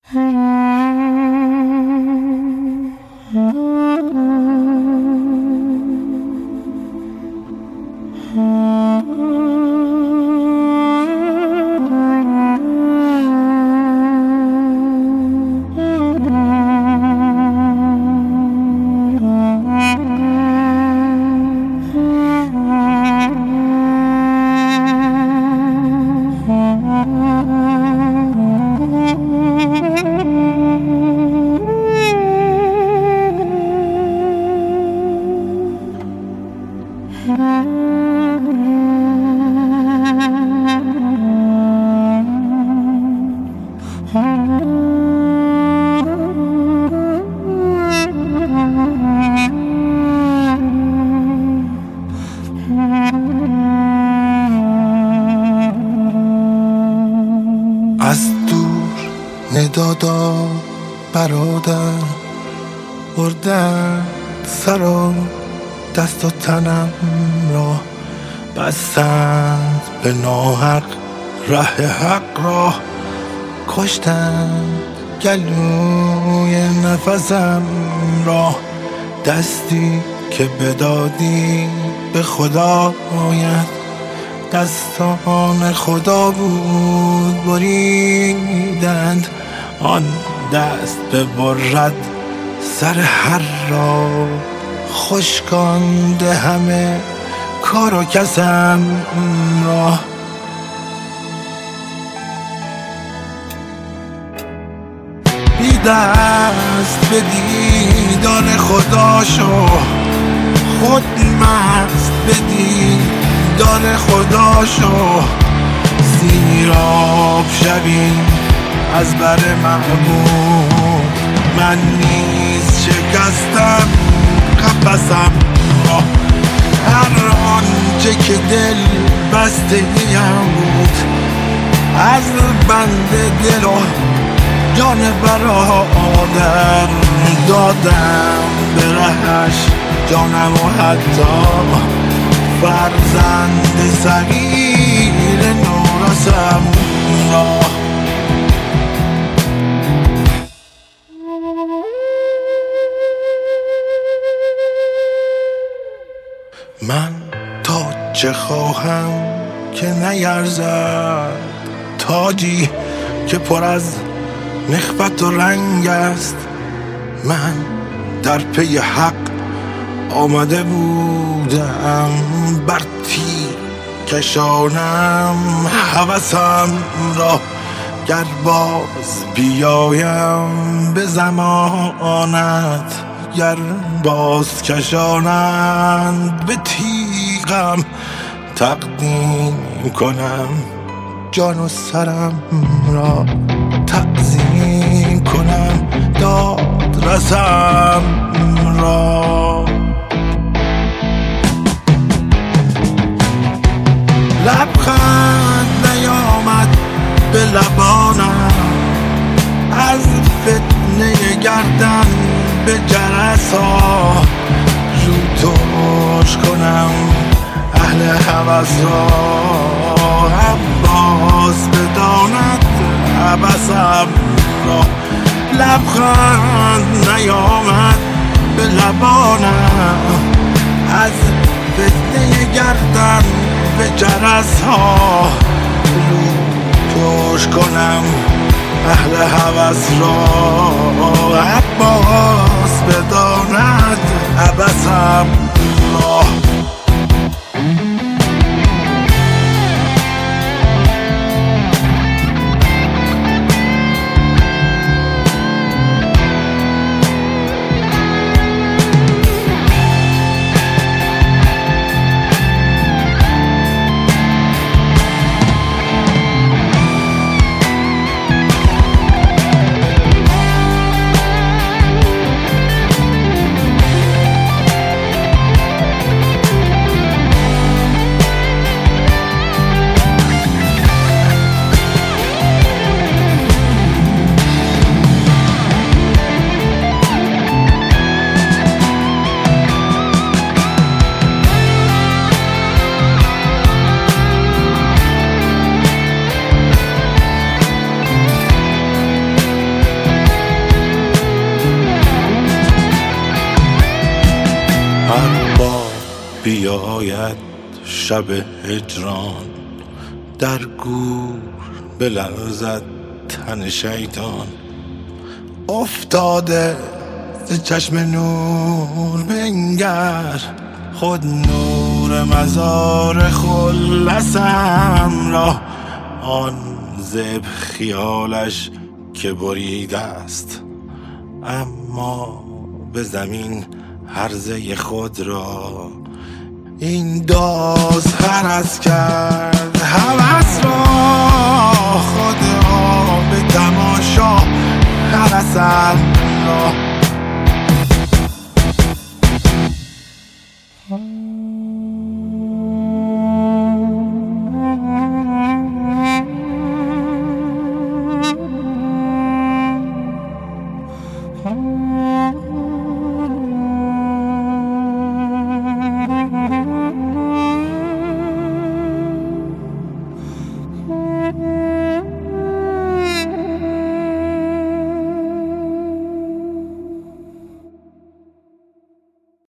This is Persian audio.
از دور ندادا برادر بردن سر و دست و تنم را، بستند به ناحق ره حق را، کشتند گلوی نفسم را. دستی که بدادی به خدا آید، دستان خدا بود بریدند. آن دست ببرد سر هر را، خشکانده همه کار و کسم را. بی دست به دیدار خدا شو، خود مست به دیدار خدا شو. سیراب شوی از بر محبوب، من نیز شکستم قفسم را. هر آنچه که دل بسته ایم بود، از بند دل و جان برادر دادم به رهش جانم و حتی فرزند صغیر نورسم را. من تا چه خواهم که نیرزد، تاجی که پر از نخوت و رنگ است. من در پی حق آمده بودم، بر تیر کشانم هوسم را. گر باز بیایم به زمانت، گر باز کشانند به تیغم، تقدیم کنم جان و سرم را. تعظیم کنم داد رسم را. لبخند نیامد به لبانم، از فتنه گردن به جرس ها. رو ترش کنم اهل هوس را، عباس بداند عبسم را. لبخند نیامد به لبانم، از فتنه گردن به جرس ها. رو ترش کنم اهل هوس را، عباس بداند عبسم را. شاید شب هجران در گور بلرزد تن شیطان. افتاده ز چشم نور بنگر، خود نور مزار خلصم را. آن زب خیالش که بریده است، اما به زمین هرزه خود را. این داز هرس کرد هوس را، خود را به تماشا هرسم را.